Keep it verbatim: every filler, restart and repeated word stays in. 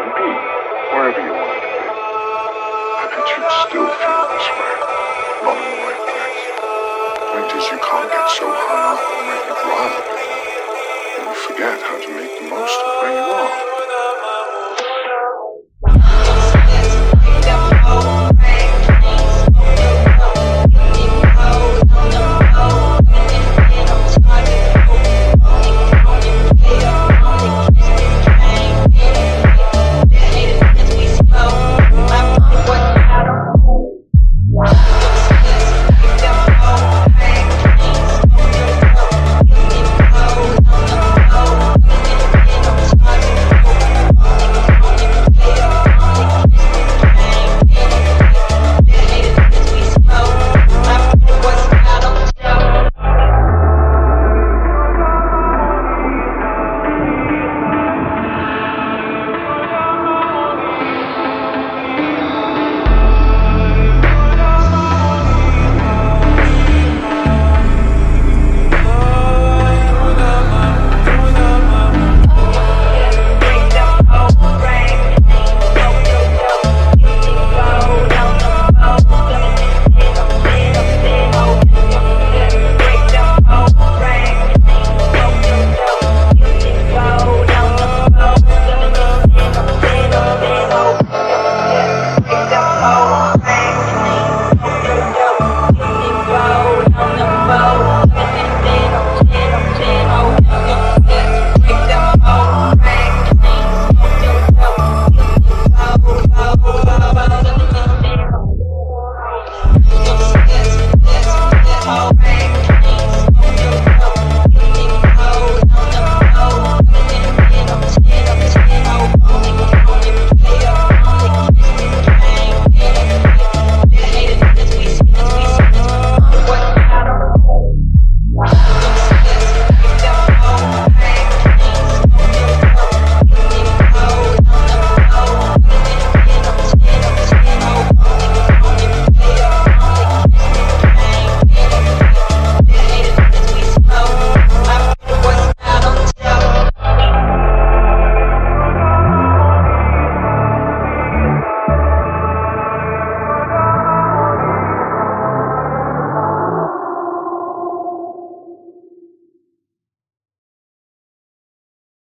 and be wherever you wanted to be. I bet you'd still feel this way, not in the right place. Point is, you can't get so hung up on where you'd rather be, and you forget how to make the most of where you